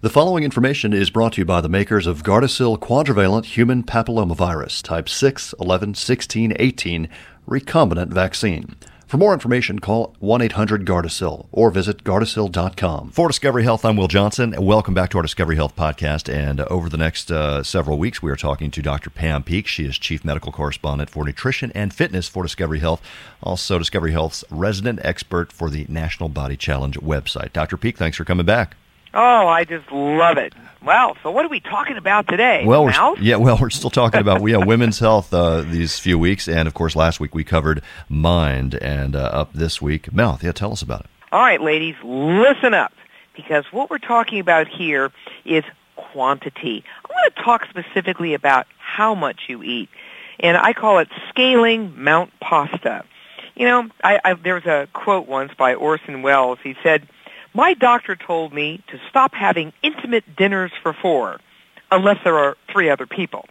The following information is brought to you by the makers of Gardasil Quadrivalent Human Papillomavirus Type 6, 11, 16, 18 recombinant vaccine. For more information, call 1-800-GARDASIL or visit Gardasil.com. For Discovery Health, I'm Will Johnson. Welcome back to our Discovery Health podcast. And over the next several weeks, we are talking to Dr. Pam Peeke. She is Chief Medical Correspondent for Nutrition and Fitness for Discovery Health, also Discovery Health's resident expert for the National Body Challenge website. Dr. Peeke, thanks for coming back. Oh, I just love it. Well, so what are we talking about today? Well, we're still talking about women's health these few weeks, and of course last week we covered mind, and up this week, mouth. Yeah, tell us about it. All right, ladies, listen up, because what we're talking about here is quantity. I want to talk specifically about how much you eat, and I call it scaling Mount Pasta. You know, there was a quote once by Orson Welles. He said, "My doctor told me to stop having intimate dinners for 4, unless there are 3 other people."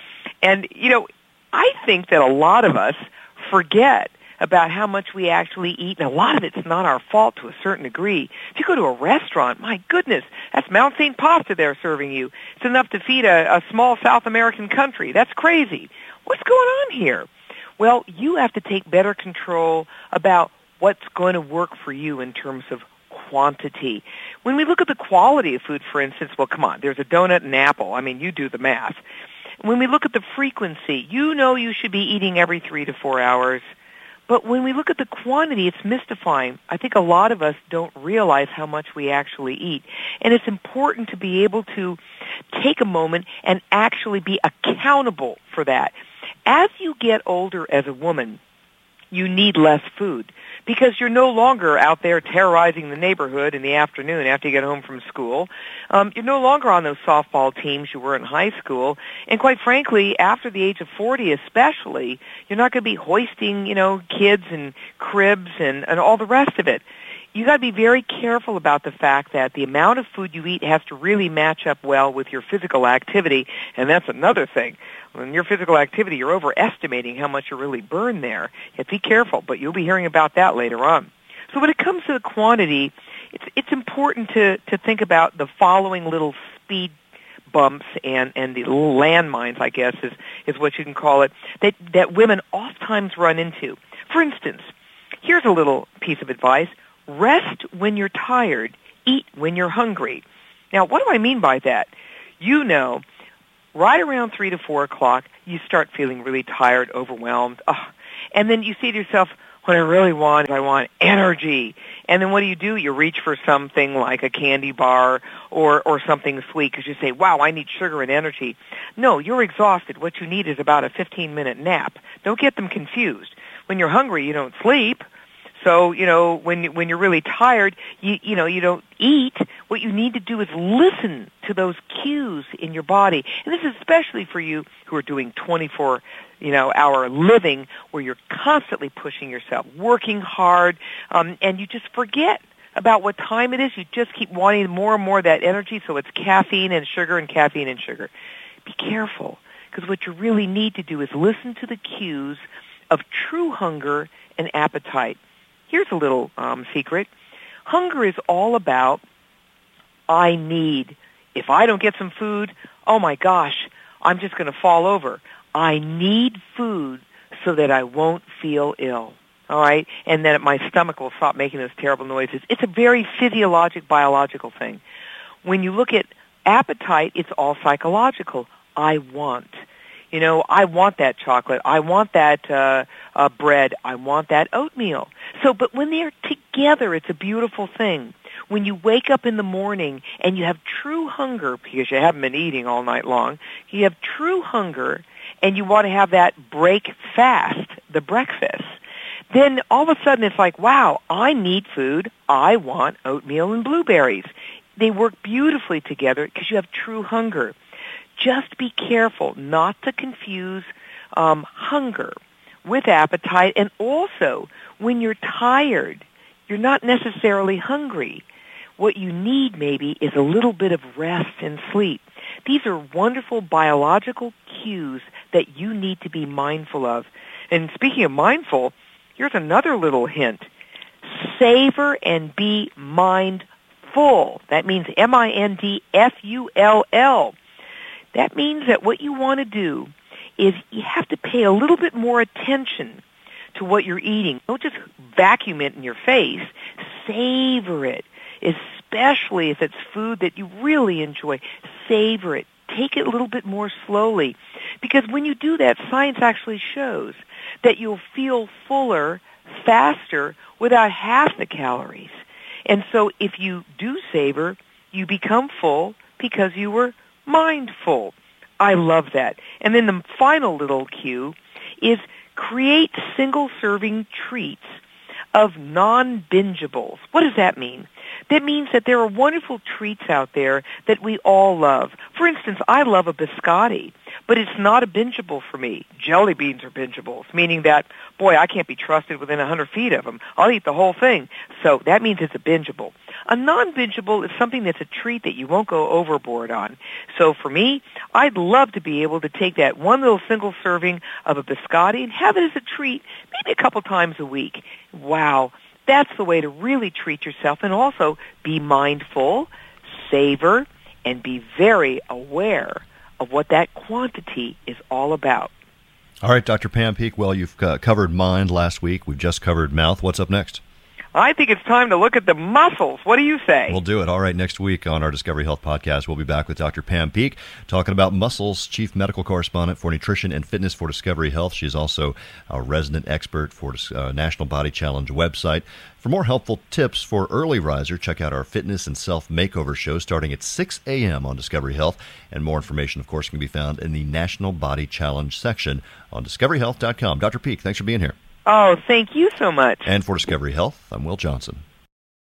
And, you know, I think that a lot of us forget about how much we actually eat, and a lot of it's not our fault to a certain degree. If you go to a restaurant, my goodness, that's Mount St. Pasta they're serving you. It's enough to feed a small South American country. That's crazy. What's going on here? Well, you have to take better control about what's going to work for you in terms of quantity. When we look at the quality of food, for instance, well, come on, there's a donut and an apple. I mean, you do the math. When we look at the frequency, you know you should be eating every 3 to 4 hours. But when we look at the quantity, it's mystifying. I think a lot of us don't realize how much we actually eat. And it's important to be able to take a moment and actually be accountable for that. As you get older as a woman, you need less food because you're no longer out there terrorizing the neighborhood in the afternoon after you get home from school. You're no longer on those softball teams you were in high school. And quite frankly, after the age of 40 especially, you're not going to be hoisting, kids and cribs and all the rest of it. You got to be very careful about the fact that the amount of food you eat has to really match up well with your physical activity, and that's another thing. When your physical activity, you're overestimating how much you really burn there. You have to be careful, but you'll be hearing about that later on. So when it comes to the quantity, it's important to think about the following little speed bumps and the little landmines, I guess, is what you can call it, that women oftentimes run into. For instance, here's a little piece of advice. Rest when you're tired. Eat when you're hungry. Now, what do I mean by that? Right around 3 to 4 o'clock, you start feeling really tired, overwhelmed. And then you say to yourself, what I really want is I want energy. And then what do? You reach for something like a candy bar or something sweet because you say, wow, I need sugar and energy. No, you're exhausted. What you need is about a 15-minute nap. Don't get them confused. When you're hungry, you don't sleep. So, when you're really tired, you don't eat. What you need to do is listen to those cues in your body. And this is especially for you who are doing 24-hour living where you're constantly pushing yourself, working hard, and you just forget about what time it is. You just keep wanting more and more of that energy, so it's caffeine and sugar and caffeine and sugar. Be careful, because what you really need to do is listen to the cues of true hunger and appetite. Here's a little secret. Hunger is all about, I need. If I don't get some food, oh my gosh, I'm just going to fall over. I need food so that I won't feel ill, all right? And then my stomach will stop making those terrible noises. It's a very physiologic, biological thing. When you look at appetite, it's all psychological. I want. I want that chocolate. I want that bread. I want that oatmeal. But when they're together, it's a beautiful thing. When you wake up in the morning and you have true hunger, because you haven't been eating all night long, you have true hunger and you want to have that break fast, the breakfast, then all of a sudden it's like, wow, I need food. I want oatmeal and blueberries. They work beautifully together because you have true hunger. Just be careful not to confuse hunger with appetite. And also, when you're tired, you're not necessarily hungry. What you need maybe is a little bit of rest and sleep. These are wonderful biological cues that you need to be mindful of. And speaking of mindful, here's another little hint. Savor and be mindful. mindful. That means MINDFULL. That means that what you want to do is you have to pay a little bit more attention to what you're eating. Don't just vacuum it in your face. Savor it, especially if it's food that you really enjoy. Savor it. Take it a little bit more slowly. Because when you do that, science actually shows that you'll feel fuller faster without half the calories. And so if you do savor, you become full because you were mindful. I love that. And then the final little cue is create single-serving treats of non-bingeables. What does that mean? That means that there are wonderful treats out there that we all love. For instance, I love a biscotti, but it's not a bingeable for me. Jelly beans are bingeables, meaning that, boy, I can't be trusted within 100 feet of them. I'll eat the whole thing. So that means it's a bingeable. A non-bingeable is something that's a treat that you won't go overboard on. So for me, I'd love to be able to take that one little single serving of a biscotti and have it as a treat maybe a couple times a week. Wow. That's the way to really treat yourself and also be mindful, savor, and be very aware of what that quantity is all about. All right, Dr. Pam Peeke, well, you've covered mind last week. We've just covered mouth. What's up next? I think it's time to look at the muscles. What do you say? We'll do it. All right, next week on our Discovery Health podcast, we'll be back with Dr. Pam Peeke talking about muscles, chief medical correspondent for nutrition and fitness for Discovery Health. She's also a resident expert for National Body Challenge website. For more helpful tips for early riser, check out our fitness and self-makeover show starting at 6 a.m. on Discovery Health. And more information, of course, can be found in the National Body Challenge section on discoveryhealth.com. Dr. Peeke, thanks for being here. Oh, thank you so much. And for Discovery Health, I'm Will Johnson.